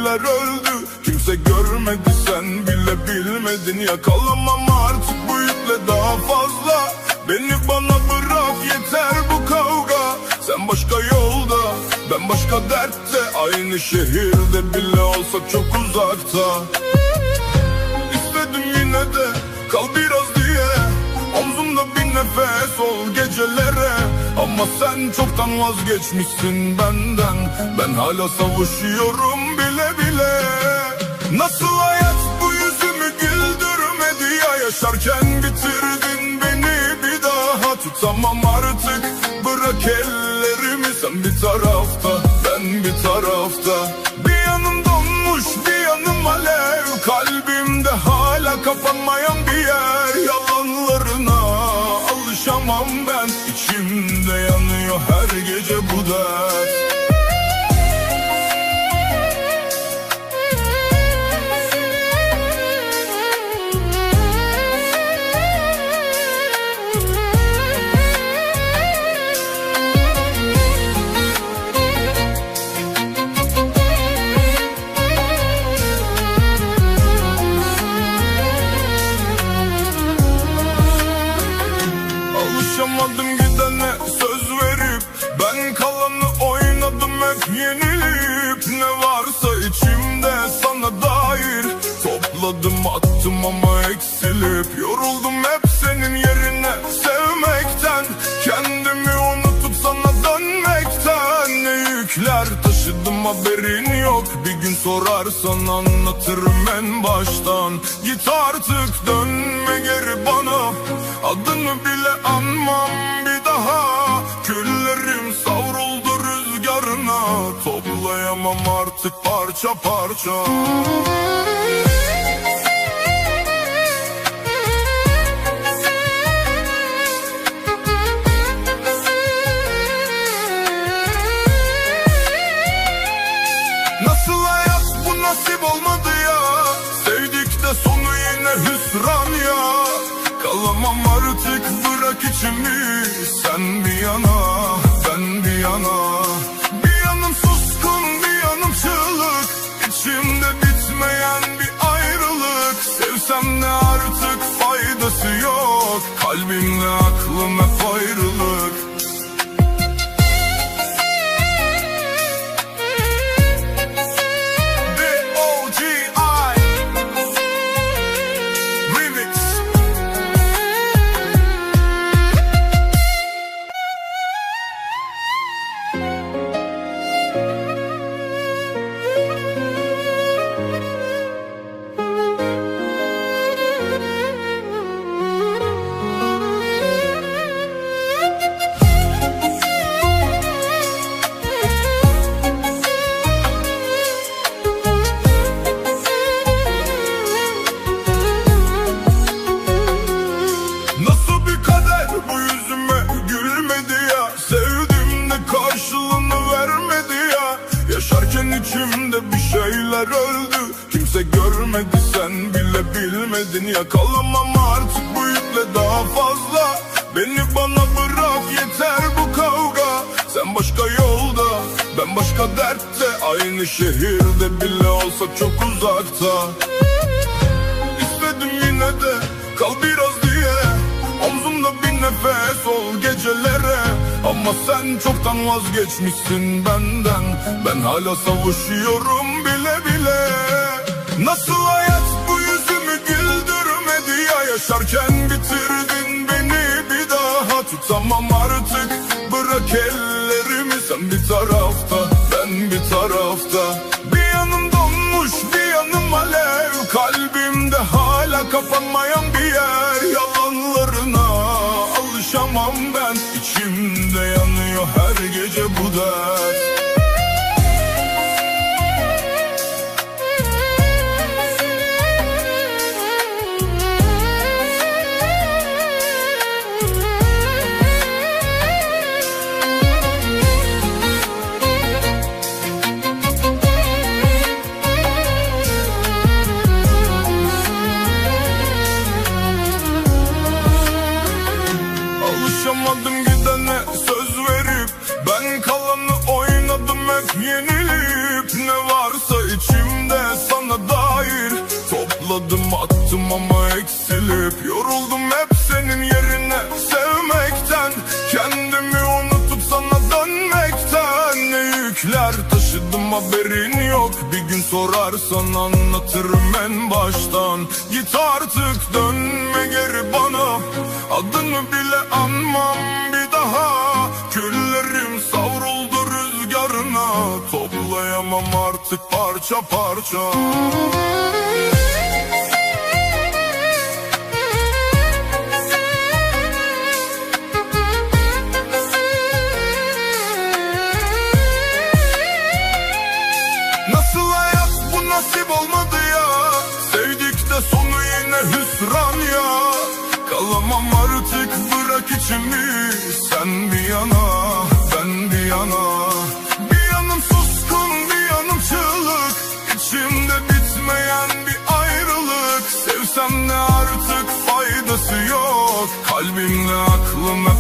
şeyler öldü. Kimse görmedi, sen bile bilmedin. Yakalamam artık bu yükle daha fazla. Beni bana bırak, yeter bu kavga. Sen başka yolda, ben başka dertte. Aynı şehirde bile olsak çok uzakta. İstedim yine de kal biraz diye, omzumda bir nefes ol gecelere. Ama sen çoktan vazgeçmişsin benden. Ben hala savaşıyorum bile bile. Nasıl hayat bu yüzümü güldürmedi ya? Yaşarken bitirdin beni, bir daha tutamam artık. Bırak ellerimi, sen bir tarafta, ben bir tarafta. Bir yanım donmuş, bir yanım alev. Kalbimde hala kapanmayan bir yer. Yalanlarına alışamam ben. İçimde yanıyor her gece bu dert. Alışamadım gidene söz verip, ben kalanı oynadım hep yenilip. Ne varsa içimde sana dair topladım attım ama eksilip. Yoruldum hep senin yerine sevmekten, kendimi unutup sana dönmekten. Ne yükler taşıdım haberin yok, bir gün sorarsan anlatırım en baştan. Git artık, dönme geri bana, adını bile anmam bir daha. Küllerim savruldu rüzgarına, toplayamam artık parça parça. Nasıl hayat bu nasip olmadı ya? Sevdik de sonu yine hüsran ya. Kalamam artık, bırak içimi. Sen bir yana, ben bir yana. Bir yanım suskun, bir yanım çığlık. İçimde bitmeyen bir ayrılık. Sevsem de artık faydası yok. Kalbimle aklım hep ayrılık. Yaşarken içimde bir şeyler öldü. Kimse görmedi, sen bile bilmedin. Yakalamam artık bu yükle daha fazla. Beni bana bırak, yeter bu kavga. Sen başka yolda, ben başka dertte. Aynı şehirde bile olsak çok uzakta. İstedim yine de kal biraz diye, omzumda bir nefes ol gecelere. Ama sen çoktan vazgeçmişsin benden. Ben hala savaşıyorum bile bile. Nasıl hayat bu yüzümü güldürmedi ya? Yaşarken bitirdin beni, bir daha tutamam artık. Bırak ellerimi, sen bir tarafta, ben bir tarafta. Bir yanım donmuş, bir yanım alev. Kalbimde hala kapanmayan bir yer. Yalanlarına alışamam ben. İçimde yanıyor her gece bu dert. Alışamadım gidene söz verip, ben kalanı oynadım hep yenilip. Ne varsa içimde arayıp yoruldum hep senin yerine sevmekten. Kendimi unutup sana dönmekten. Ne yükler taşıdım haberin yok. Bir gün sorarsan anlatırım en baştan. Git artık dönme geri bana. Adını bile anmam bir daha. Küllerim savruldu rüzgarına. Toplayamam artık parça parça. Nasıl hayat bu nasip olmadı ya. Sevdik de sonu yine hüsran ya. Kalamam artık bırak içimi. Sen bir yana ben bir yana. Bir yanım suskun bir yanım çığlık. İçimde bitmeyen bir ayrılık. Sevsem de artık faydası yok. Kalbimle aklım hep